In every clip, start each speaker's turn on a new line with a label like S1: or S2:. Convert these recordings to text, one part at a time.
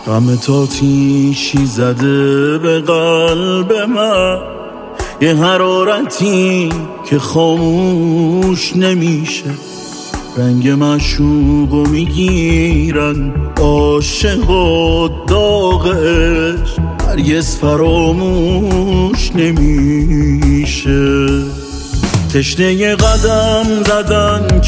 S1: غم تاتیشی زده به قلب من، یه حرارتی که خاموش نمیشه. رنگ معشوقو میگیرن عاشق و داغ عشق، هرگز فراموش نمیشه. تشنه قدم زدن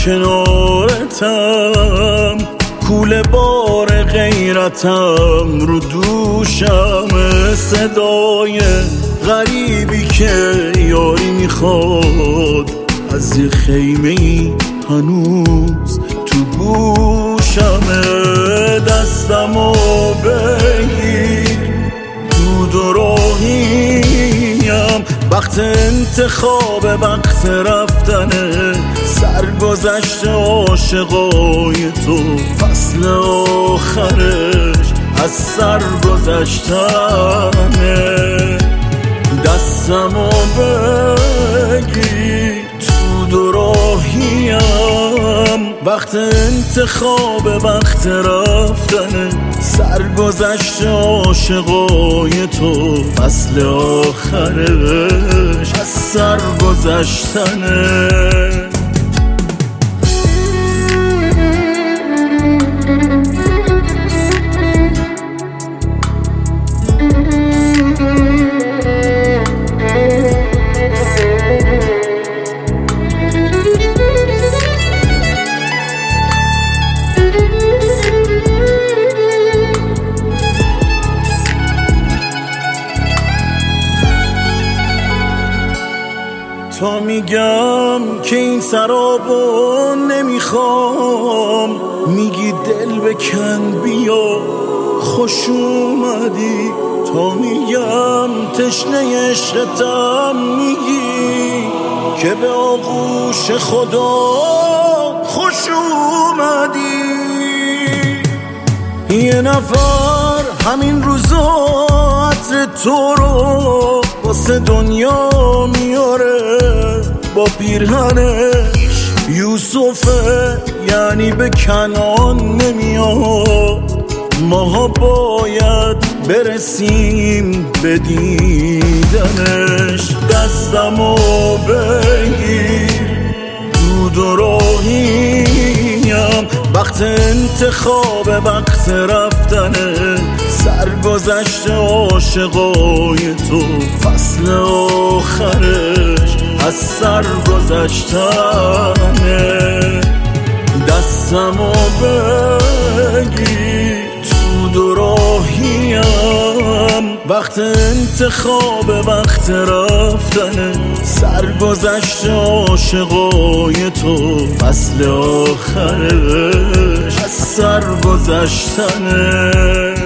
S1: کنارتم، کوله بار غیرتم رو دوشم، صدای غریبی که یاری میخواد از یه خیمه ای هنوز تو گوشمه. دستمو بگیر دود و راهیم، وقت انتخاب وقت رفتنه، سرگذشت عاشقای تو فصل آخرش از سر گذشتنه. دستمو بگیر تو دو راهیم، وقت انتخاب وقت رفتنه، سرگذشت عاشقای تو فصل آخرش از سر گذشتنه. تا میگم که این سرابو نمیخوام، میگی دل بکن بیا خوش اومدی. تا میگم تشنه عشقتم، میگی که به آغوش خدا خوش اومدی. یه نفر همین روزا عطر تو رو واسه دنیا میاره، با پیرهنش یوسفه یعنی به کنعان نمیاد. ماها باید برسیم به دیدنش. دستمو بگیر دود و راهیم، وقت انتخاب وقت رفتنه، سرگذشت عاشقای تو فصل آخرش از سر گذشتنه. دستمو بگیر تو دو راهیم، وقت انتخاب وقت رفتنه، سرگذشت عاشقای تو فصل آخرش از سر گذشتنه.